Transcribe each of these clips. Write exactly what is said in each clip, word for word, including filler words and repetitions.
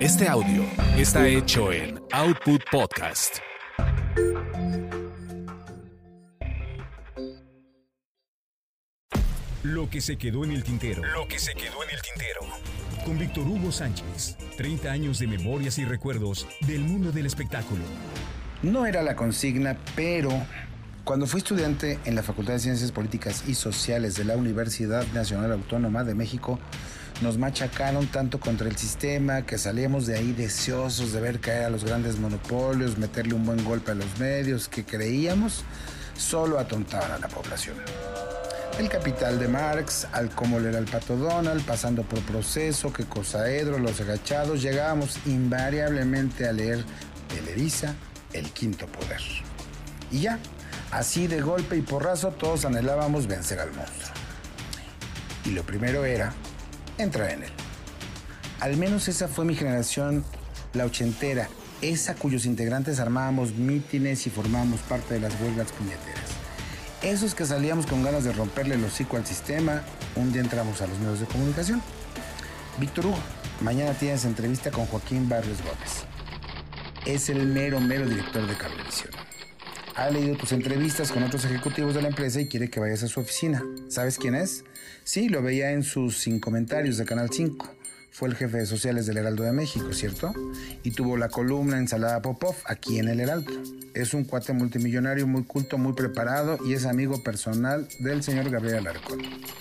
Este audio está hecho en Output Podcast. Lo que se quedó en el tintero. Lo que se quedó en el tintero. Con Víctor Hugo Sánchez. treinta años de memorias y recuerdos del mundo del espectáculo. No era la consigna, pero cuando fui estudiante en la Facultad de Ciencias Políticas y Sociales de la Universidad Nacional Autónoma de México, nos machacaron tanto contra el sistema que salíamos de ahí deseosos de ver caer a los grandes monopolios, meterle un buen golpe a los medios que creíamos solo atontaban a la población. El Capital de Marx, al Cómo leer al Pato Donald, pasando por Proceso, Qué cosa Hedro, Los Agachados, llegábamos invariablemente a leer Televisa, El Quinto Poder. Y ya, así de golpe y porrazo, todos anhelábamos vencer al monstruo. Y lo primero era entrar en él. Al menos esa fue mi generación, la ochentera, esa cuyos integrantes armábamos mítines y formábamos parte de las huelgas puñeteras. Esos que salíamos con ganas de romperle el hocico al sistema. Un día entramos a los medios de comunicación. Víctor Hugo, mañana tienes entrevista con Joaquín Barrios Gómez. Es el mero, mero director de Cablevisión. Ha leído tus entrevistas con otros ejecutivos de la empresa y quiere que vayas a su oficina. ¿Sabes quién es? Sí, lo veía en sus Sin Comentarios de Canal cinco. Fue el jefe de sociales del Heraldo de México, ¿cierto? Y tuvo la columna Ensalada Popov aquí en el Heraldo. Es un cuate multimillonario, muy culto, muy preparado y es amigo personal del señor Gabriel Alarcón.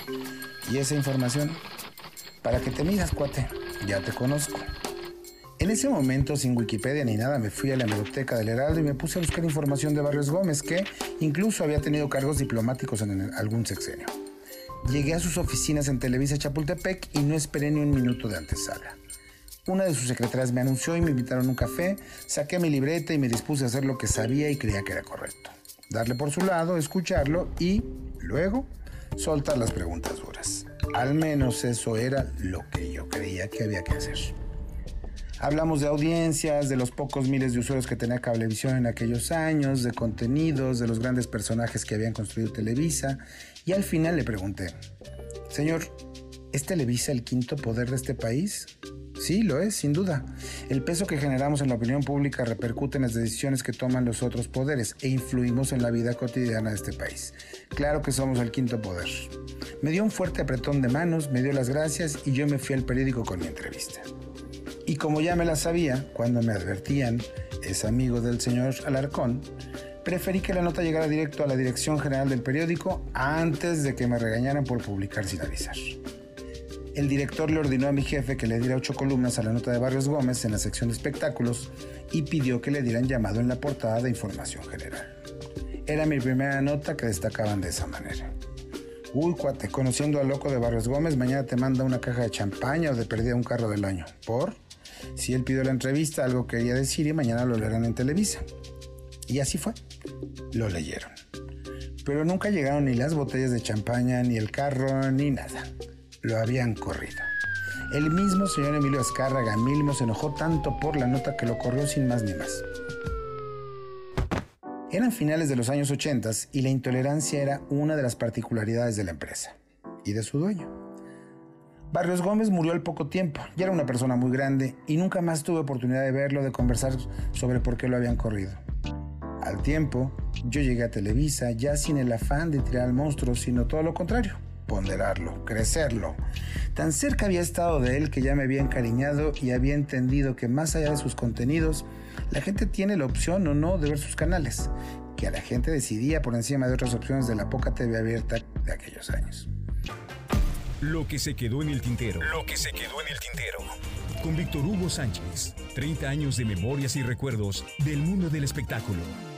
¿Y esa información? Para que te midas, cuate, ya te conozco. En ese momento, sin Wikipedia ni nada, me fui a la hemeroteca del Heraldo y me puse a buscar información de Barrios Gómez, que incluso había tenido cargos diplomáticos en algún sexenio. Llegué a sus oficinas en Televisa Chapultepec y no esperé ni un minuto de antesala. Una de sus secretarias me anunció y me invitaron a un café, saqué mi libreta y me dispuse a hacer lo que sabía y creía que era correcto. Darle por su lado, escucharlo y, luego, soltar las preguntas duras. Al menos eso era lo que yo creía que había que hacer. Hablamos de audiencias, de los pocos miles de usuarios que tenía Cablevisión en aquellos años, de contenidos, de los grandes personajes que habían construido Televisa, y al final le pregunté: señor, ¿es Televisa el quinto poder de este país? Sí, lo es, sin duda. El peso que generamos en la opinión pública repercute en las decisiones que toman los otros poderes e influimos en la vida cotidiana de este país. Claro que somos el quinto poder. Me dio un fuerte apretón de manos, me dio las gracias y yo me fui al periódico con mi entrevista. Y como ya me la sabía, cuando me advertían, es amigo del señor Alarcón, preferí que la nota llegara directo a la dirección general del periódico antes de que me regañaran por publicar sin avisar. El director le ordenó a mi jefe que le diera ocho columnas a la nota de Barrios Gómez en la sección de espectáculos y pidió que le dieran llamado en la portada de Información General. Era mi primera nota que destacaban de esa manera. Uy, cuate, conociendo al loco de Barrios Gómez, mañana te manda una caja de champaña o de perdida un carro del año. ¿Por? Si él pidió la entrevista, algo quería decir y mañana lo leerán en Televisa. Y así fue. Lo leyeron. Pero nunca llegaron ni las botellas de champaña, ni el carro, ni nada. Lo habían corrido. El mismo señor Emilio Azcárraga Milmo se enojó tanto por la nota que lo corrió sin más ni más. Eran finales de los años ochenta y la intolerancia era una de las particularidades de la empresa y de su dueño. Barrios Gómez murió al poco tiempo, ya era una persona muy grande y nunca más tuve oportunidad de verlo, de conversar sobre por qué lo habían corrido. Al tiempo, yo llegué a Televisa ya sin el afán de tirar al monstruo, sino todo lo contrario, ponderarlo, crecerlo. Tan cerca había estado de él que ya me había encariñado y había entendido que más allá de sus contenidos, la gente tiene la opción o no de ver sus canales, que a la gente decidía por encima de otras opciones de la poca T V abierta de aquellos años. Lo que se quedó en el tintero. Lo que se quedó en el tintero. Con Víctor Hugo Sánchez. treinta años de memorias y recuerdos del mundo del espectáculo.